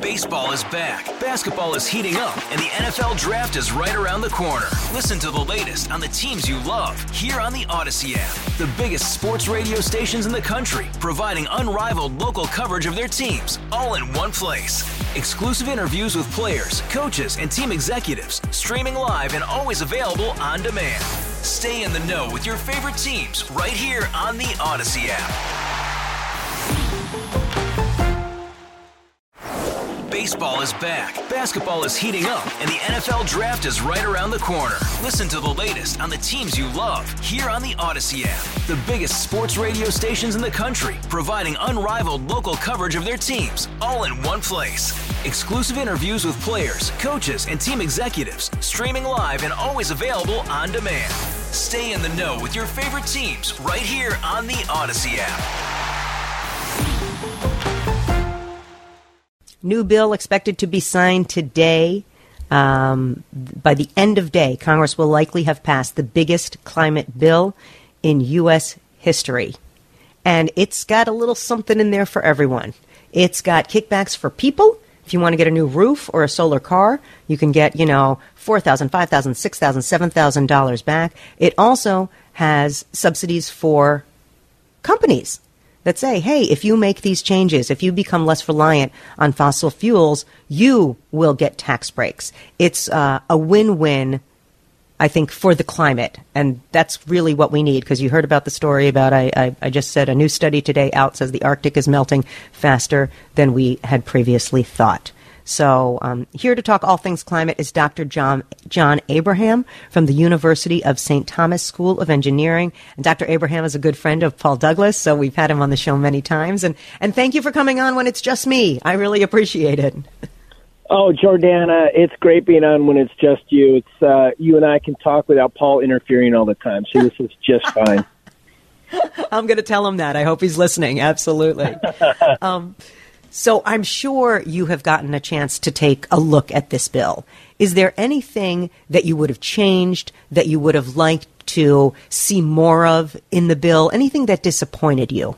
Baseball is back, basketball is heating up, and the NFL Draft is right around the corner. Listen to the latest on the teams you love here on the Odyssey app. The biggest sports radio stations in the country, providing unrivaled local coverage of their teams, all in one place. Exclusive interviews with players, coaches, and team executives, streaming live and always available on demand. Stay in the know with your favorite teams right here on the Odyssey app. Baseball is back, basketball is heating up, and the NFL Draft is right around the corner. Listen to the latest on the teams you love here on the Odyssey app. The biggest sports radio stations in the country, providing unrivaled local coverage of their teams, all in one place. Exclusive interviews with players, coaches, and team executives, streaming live and always available on demand. Stay in the know with your favorite teams right here on the Odyssey app. New bill expected to be signed today. By the end of day, Congress will likely have passed the biggest climate bill in U.S. history. And it's got a little something in there for everyone. It's got kickbacks for people. If you want to get a new roof or a solar car, you can get, $4,000, $5,000, $6,000, $7,000 back. It also has subsidies for companies that say, hey, if you make these changes, if you become less reliant on fossil fuels, you will get tax breaks. It's a win-win, I think, for the climate. And that's really what we need, because you heard about the story about, I just said, a new study today out says the Arctic is melting faster than we had previously thought. So here to talk all things climate is Dr. John Abraham from the University of St. Thomas School of Engineering. And Dr. Abraham is a good friend of Paul Douglas, so we've had him on the show many times. And thank you for coming on when it's just me. I really appreciate it. Oh, Jordana, it's great being on when it's just you. It's you and I can talk without Paul interfering all the time, so this is just fine. I'm going to tell him that. I hope he's listening. Absolutely. So I'm sure you have gotten a chance to take a look at this bill. Is there anything that you would have changed, that you would have liked to see more of in the bill? Anything that disappointed you?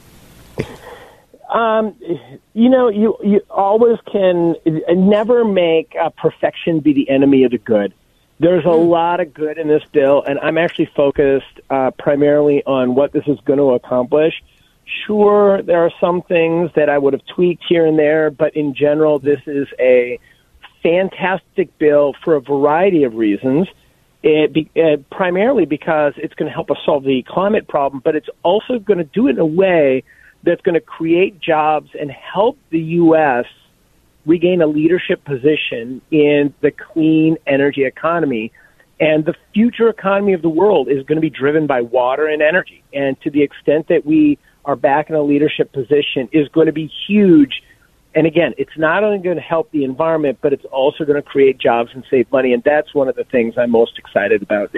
You always can never make perfection be the enemy of the good. There's a lot of good in this bill, and I'm actually focused primarily on what this is going to accomplish. Sure, there are some things that I would have tweaked here and there, but in general, this is a fantastic bill for a variety of reasons. Primarily because it's going to help us solve the climate problem, but it's also going to do it in a way that's going to create jobs and help the U.S. regain a leadership position in the clean energy economy. And the future economy of the world is going to be driven by water and energy. And to the extent that we are back in a leadership position is going to be huge. And again, it's not only going to help the environment, but it's also going to create jobs and save money. And that's one of the things I'm most excited about.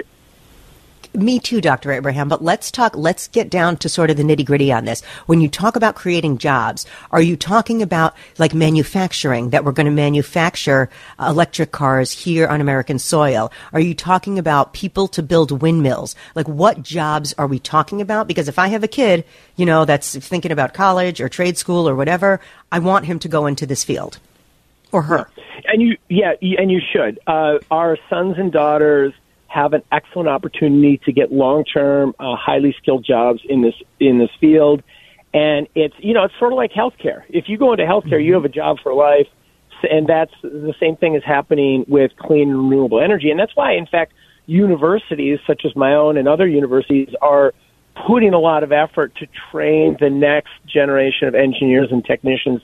Me too, Dr. Abraham, but let's get down to sort of the nitty-gritty on this. When you talk about creating jobs, are you talking about like manufacturing, that we're going to manufacture electric cars here on American soil? Are you talking about people to build windmills? Like, what jobs are we talking about? Because if I have a kid, that's thinking about college or trade school or whatever, I want him to go into this field, or her. And you should. Our sons and daughters have an excellent opportunity to get long-term, highly skilled jobs in this field. And it's sort of like healthcare. If you go into healthcare, you have a job for life, and that's the same thing is happening with clean and renewable energy. And that's why, in fact, universities such as my own and other universities are putting a lot of effort to train the next generation of engineers and technicians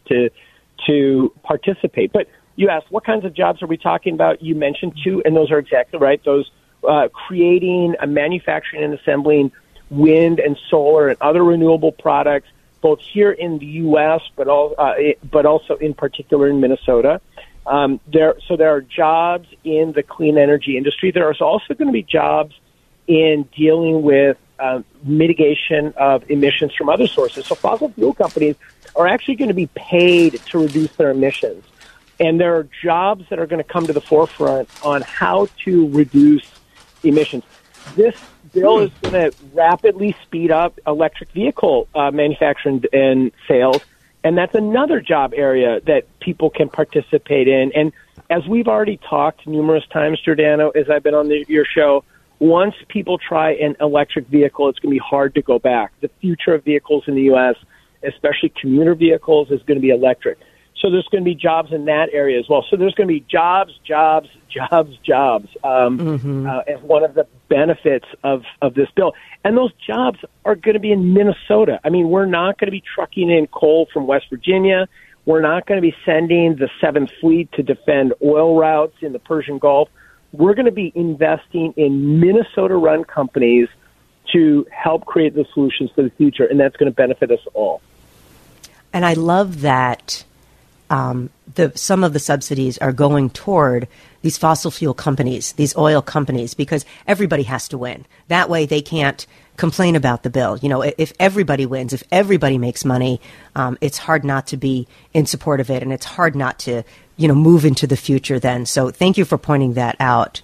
to participate. But you asked, what kinds of jobs are we talking about? You mentioned two, and those are exactly right. Those creating, manufacturing and assembling wind and solar and other renewable products, both here in the U.S., but also in particular in Minnesota. There are jobs in the clean energy industry. There is also going to be jobs in dealing with mitigation of emissions from other sources. So fossil fuel companies are actually going to be paid to reduce their emissions. And there are jobs that are going to come to the forefront on how to reduce emissions. This bill is going to rapidly speed up electric vehicle manufacturing and sales. And that's another job area that people can participate in. And as we've already talked numerous times, Giordano, as I've been on your show, once people try an electric vehicle, it's going to be hard to go back. The future of vehicles in the U.S., especially commuter vehicles, is going to be electric. So there's going to be jobs in that area as well. So there's going to be jobs as one of the benefits of this bill. And those jobs are going to be in Minnesota. I mean, we're not going to be trucking in coal from West Virginia. We're not going to be sending the Seventh Fleet to defend oil routes in the Persian Gulf. We're going to be investing in Minnesota-run companies to help create the solutions for the future, and that's going to benefit us all. And I love that some of the subsidies are going toward these fossil fuel companies, these oil companies, because everybody has to win. That way they can't complain about the bill. You know, if everybody wins, if everybody makes money, it's hard not to be in support of it, and it's hard not to, move into the future then. So thank you for pointing that out.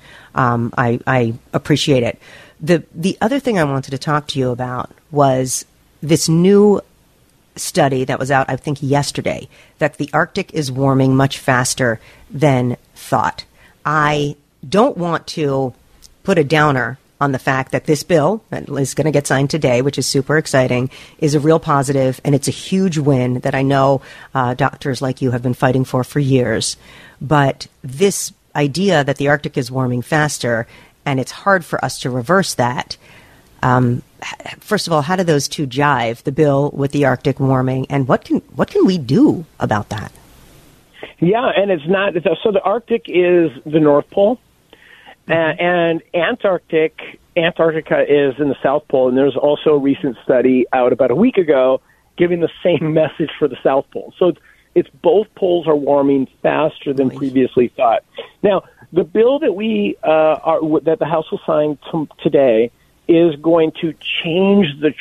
I appreciate it. The other thing I wanted to talk to you about was this new study that was out, I think, yesterday, that the Arctic is warming much faster than thought. I don't want to put a downer on the fact that this bill that is going to get signed today, which is super exciting, is a real positive, and it's a huge win that I know doctors like you have been fighting for years. But this idea that the Arctic is warming faster, and it's hard for us to reverse that, first of all, how do those two jive, the bill with the Arctic warming, and what can we do about that? Yeah, and it's not. So the Arctic is the North Pole, and Antarctica is in the South Pole, and there's also a recent study out about a week ago giving the same message for the South Pole. So it's both poles are warming faster than previously thought. Now, the bill that that the House will sign today is going to change the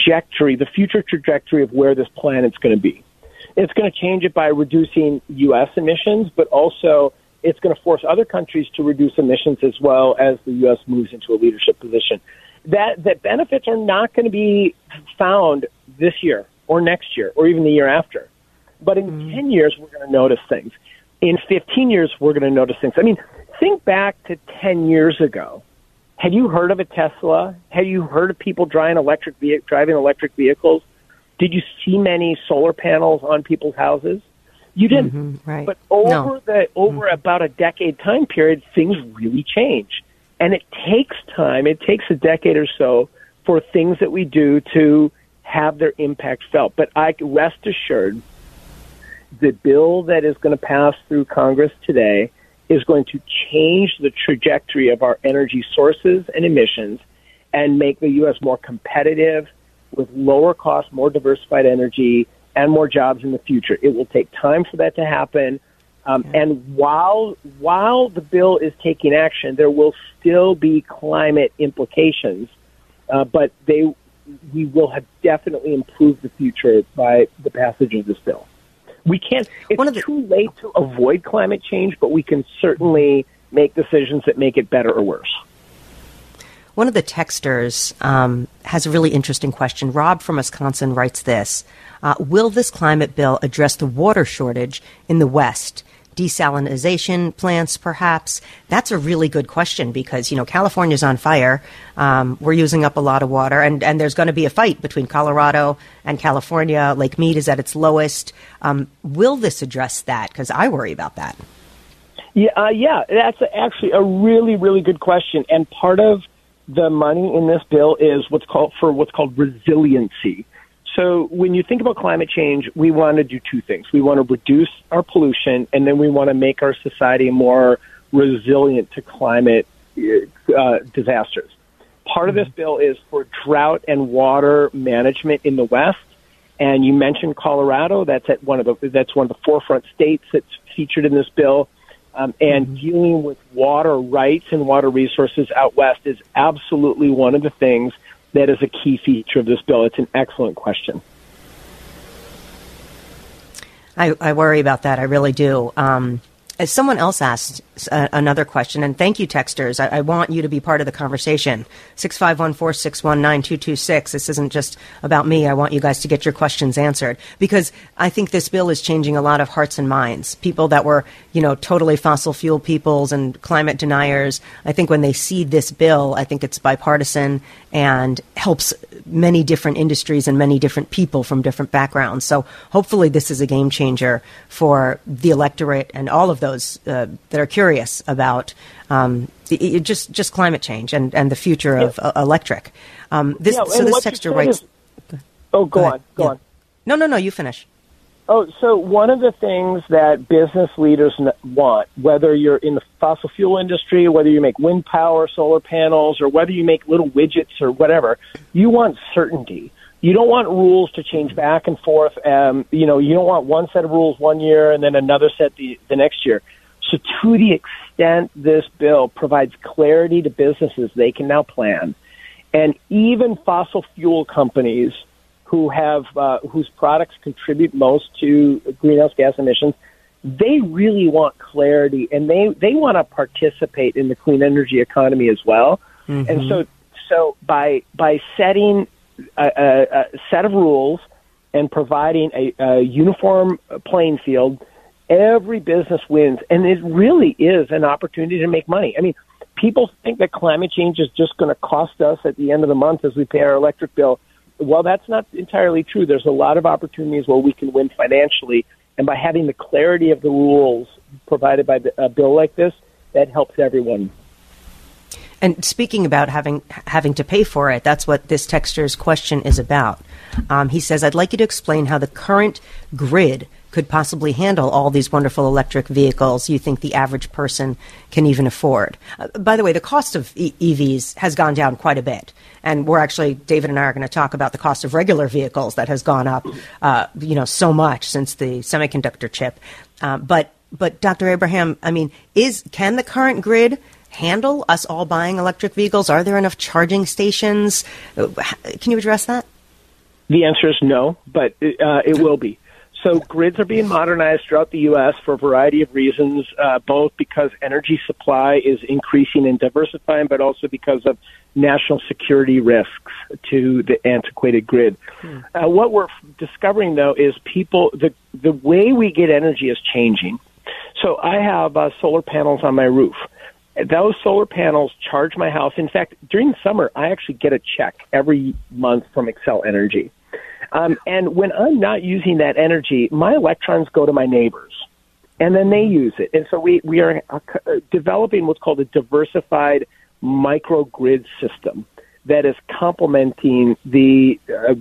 future trajectory of where this planet's going to be. It's going to change it by reducing U.S. emissions, but also it's going to force other countries to reduce emissions as well as the U.S. moves into a leadership position. That benefits are not going to be found this year or next year or even the year after. But in 10 years, we're going to notice things. In 15 years, we're going to notice things. I mean, think back to 10 years ago. Had you heard of a Tesla? Had you heard of people driving electric vehicles? Did you see many solar panels on people's houses? You didn't. Right. But over about a decade time period, things really change. And it takes time. It takes a decade or so for things that we do to have their impact felt. But I rest assured, the bill that is going to pass through Congress today is going to change the trajectory of our energy sources and emissions and make the U.S. more competitive with lower cost, more diversified energy and more jobs in the future. It will take time for that to happen. And while the bill is taking action, there will still be climate implications, but we will have definitely improved the future by the passage of this bill. We can't. It's too late to avoid climate change, but we can certainly make decisions that make it better or worse. One of the texters has a really interesting question. Rob from Wisconsin writes this. Will this climate bill address the water shortage in the West? Desalination plants, perhaps? That's a really good question because, California's on fire. We're using up a lot of water, and there's going to be a fight between Colorado and California. Lake Mead is at its lowest. Will this address that? Because I worry about that. Yeah, that's actually a really, really good question. And part of the money in this bill is what's called resiliency. So when you think about climate change, we want to do two things. We want to reduce our pollution, and then we want to make our society more resilient to climate disasters. Part of this bill is for drought and water management in the West. And you mentioned Colorado. That's one of the forefront states that's featured in this bill. And dealing with water rights and water resources out West is absolutely one of the things that is a key feature of this bill. It's an excellent question. I worry about that. I really do. As someone else asked another question. And thank you, texters. I want you to be part of the conversation. 651-461-9226. This isn't just about me. I want you guys to get your questions answered, because I think this bill is changing a lot of hearts and minds. People that were, totally fossil fuel peoples and climate deniers, I think when they see this bill, I think it's bipartisan and helps many different industries and many different people from different backgrounds. So hopefully this is a game changer for the electorate and all of those that are curious about just climate change and the future of electric. This texter writes... Go on. No, you finish. Oh, so one of the things that business leaders want, whether you're in the fossil fuel industry, whether you make wind power, solar panels, or whether you make little widgets or whatever, you want certainty. You don't want rules to change back and forth. You don't want one set of rules one year and then another set the next year. So to the extent this bill provides clarity to businesses, they can now plan. And even fossil fuel companies who have whose products contribute most to greenhouse gas emissions, they really want clarity, and they want to participate in the clean energy economy as well. Mm-hmm. And so by setting a set of rules and providing a uniform playing field, every business wins, and it really is an opportunity to make money. I mean, people think that climate change is just going to cost us at the end of the month as we pay our electric bill. Well, that's not entirely true. There's a lot of opportunities where we can win financially, and by having the clarity of the rules provided by a bill like this, that helps everyone. And speaking about having to pay for it, that's what this texter's question is about. He says, I'd like you to explain how the current grid could possibly handle all these wonderful electric vehicles you think the average person can even afford. By the way, the cost of EVs has gone down quite a bit. And David and I are going to talk about the cost of regular vehicles that has gone up, so much since the semiconductor chip. But Dr. Abraham, can the current grid handle us all buying electric vehicles? Are there enough charging stations? Can you address that? The answer is no, but it will be. So grids are being modernized throughout the U.S. for a variety of reasons, both because energy supply is increasing and diversifying, but also because of national security risks to the antiquated grid. What we're discovering, though, is the way we get energy is changing. So I have solar panels on my roof. Those solar panels charge my house. In fact, during the summer, I actually get a check every month from Xcel Energy. And when I'm not using that energy, my electrons go to my neighbors, and then they use it. And so we are developing what's called a diversified microgrid system that is complementing the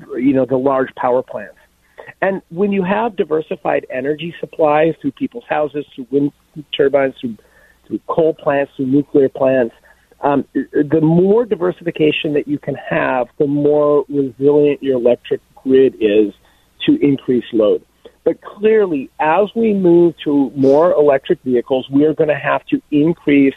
large power plants. And when you have diversified energy supplies through people's houses, through wind turbines, through coal plants, through nuclear plants, the more diversification that you can have, the more resilient your electric grid is to increase load. But clearly, as we move to more electric vehicles, we are going to have to increase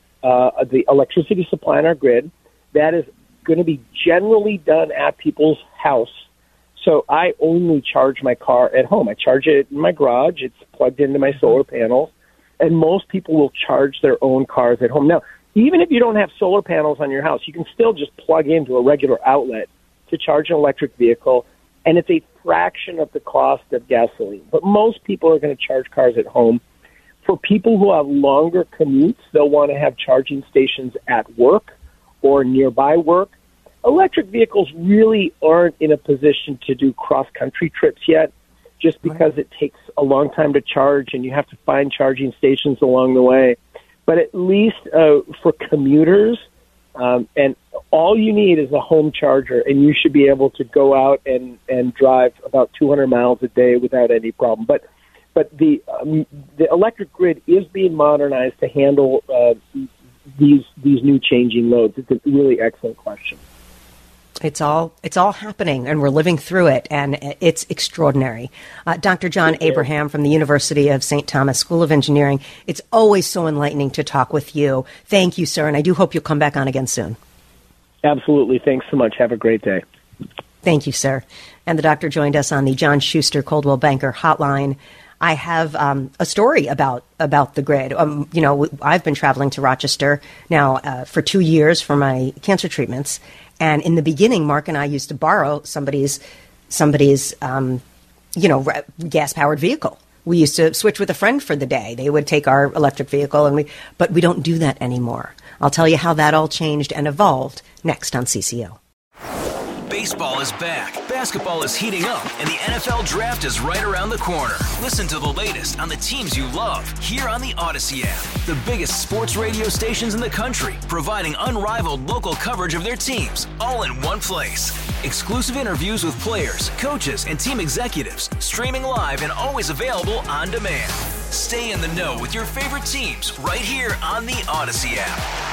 the electricity supply in our grid. That is going to be generally done at people's house. So I only charge my car at home. I charge it in my garage. It's plugged into my solar panels. And most people will charge their own cars at home. Now, even if you don't have solar panels on your house, you can still just plug into a regular outlet to charge an electric vehicle, and it's a fraction of the cost of gasoline. But most people are going to charge cars at home. For people who have longer commutes, they'll want to have charging stations at work or nearby work. Electric vehicles really aren't in a position to do cross-country trips yet, just because it takes a long time to charge and you have to find charging stations along the way. But at least for commuters, and all you need is a home charger, and you should be able to go out and drive about 200 miles a day without any problem. But the electric grid is being modernized to handle these new changing loads. It's a really excellent question. It's all happening, and we're living through it, and it's extraordinary. Dr. John Abraham from the University of St. Thomas School of Engineering, it's always so enlightening to talk with you. Thank you, sir, and I do hope you'll come back on again soon. Absolutely. Thanks so much. Have a great day. Thank you, sir. And the doctor joined us on the John Schuster Coldwell Banker Hotline. I have a story about the grid. I've been traveling to Rochester now for 2 years for my cancer treatments. And in the beginning, Mark and I used to borrow somebody's gas-powered vehicle. We used to switch with a friend for the day. They would take our electric vehicle, but we don't do that anymore. I'll tell you how that all changed and evolved next on CCO. Baseball is back, basketball is heating up, and the NFL Draft is right around the corner. Listen to the latest on the teams you love here on the Odyssey app. The biggest sports radio stations in the country, providing unrivaled local coverage of their teams, all in one place. Exclusive interviews with players, coaches, and team executives, streaming live and always available on demand. Stay in the know with your favorite teams right here on the Odyssey app.